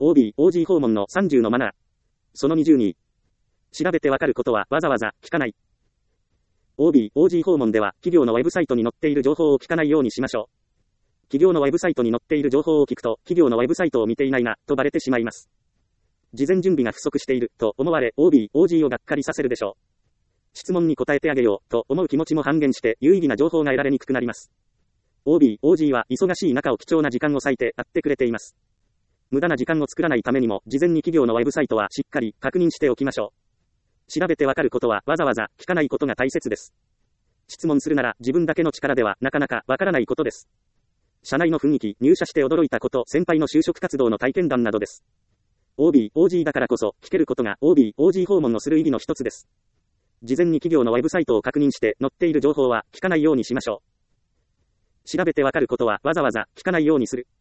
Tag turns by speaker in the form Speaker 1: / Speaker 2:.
Speaker 1: OB、OG 訪問の30のマナー。その20に、調べてわかることはわざわざ聞かない。OB、OG 訪問では企業のウェブサイトに載っている情報を聞かないようにしましょう。企業のウェブサイトに載っている情報を聞くと、企業のウェブサイトを見ていないな、とバレてしまいます。事前準備が不足している、と思われ、OB、OG をがっかりさせるでしょう。質問に答えてあげよう、と思う気持ちも半減して、有意義な情報が得られにくくなります。OB、OG は忙しい中を貴重な時間を割いて会ってくれています。無駄な時間を作らないためにも、事前に企業のウェブサイトはしっかり確認しておきましょう。調べてわかることはわざわざ聞かないことが大切です。質問するなら自分だけの力ではなかなかわからないことです。社内の雰囲気、入社して驚いたこと、先輩の就職活動の体験談などです。OB、OG だからこそ聞けることが OB、OG 訪問のする意義の一つです。事前に企業のウェブサイトを確認して載っている情報は聞かないようにしましょう。調べてわかることはわざわざ聞かないようにする。